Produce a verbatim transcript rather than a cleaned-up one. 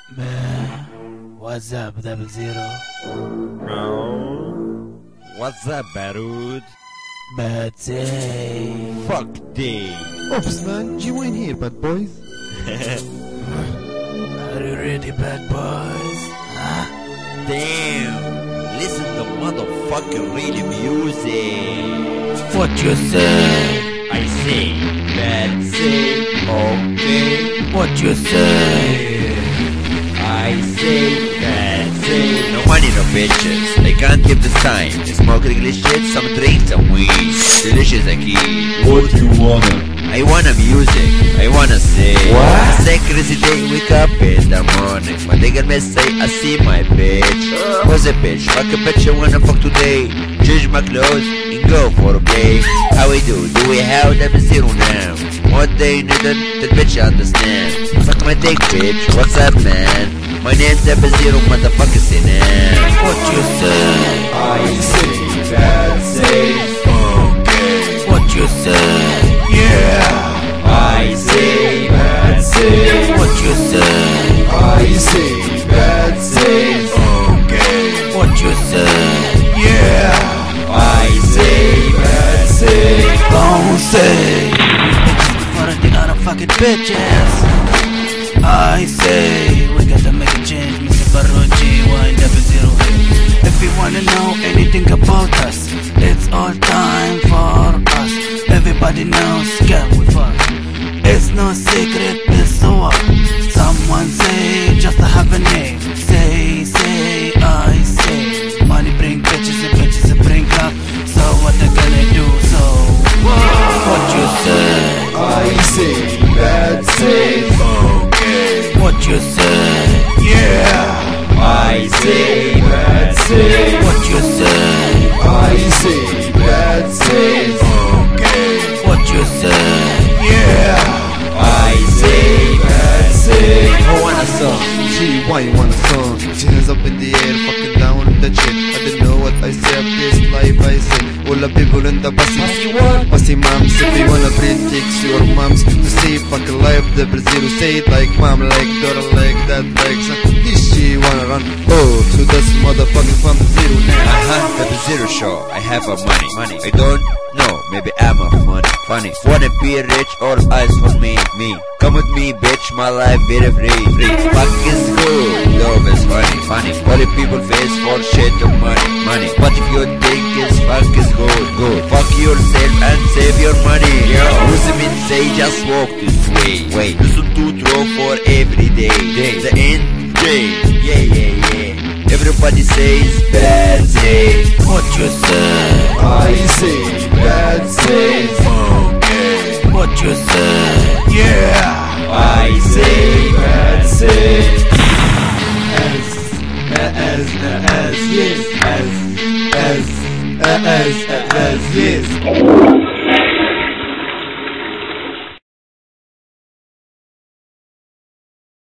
Man, what's up, Double Zero? Oh, what's up, Barud? Bad day. Fuck day. Oops, man, you ain't here, bad boys. Are you ready, bad boys? Huh? Damn, listen to motherfucking really music. What you say? I say, bad say, okay. What you say? I say, bad say. No money, no bitches. I can't give this time. Smoke English shit, some drinks, some weed. Delicious akid. What you wanna? I wanna music, I wanna say. What? Say crazy day, wake up in the morning. My nigga may say, I see my bitch. Who's a bitch? Fuck a bitch, I wanna fuck today. Change my clothes and go for a play. How we do? Do we have them zero now? What they needn't, the bitch understand. Suck my dick, bitch, what's up, man? My name's Double Zero, motherfucker, say now. What you say? I say, bad say, okay. What you say? Yeah. I say, bad say, What you say? I say, bad say, okay. What you say? Yeah. I say, bad say, Don't say bitches before the other fucking bitches. I say we gotta make a change, Mister Baroji, why Double Zero here? If you wanna know anything about us, it's all time for us. Everybody knows, can we fuck? It's no secret, it's so what? Someone say, just to have a name. Say, say, I say. Money bring bitches and bitches bring love. So what they gonna do? So what you say? I say, bad say, okay. What you say? Yeah. I say, bad say, What you say? I say, bad say, okay. What you say? Yeah. I say, bad say. I want a song. She, why you want a song? She hands up in the air, fucking down with that shit. I don't know what I say, up this life I say. All the people in the pussy. Pussy what? Pussy moms, if you wanna breed, takes your moms to say fucking life, Double Zero. Say it like mom, like daughter, like that, like son. This she wanna run. Oh, to this motherfucking from zero now. Uh-huh, Double Zero show. I have a money, money. I don't know, maybe I'm a funny, funny. Wanna be rich, all eyes for me, me. Come with me, bitch, my life very free, free. Fuck is good, love is funny, funny. What if people face for shit of money, money? But if you think is fuck is good, good. Fuck yourself and save your money. Yo, Muslims say just walk this way. Wait, listen to draw for every day, day. The end day, yeah, yeah, yeah. Everybody says bad day. What you say? I say, bad say, okay. What you say? Yeah. I say, bad say. As, as, as, yes, as, as, as, as, as, yes.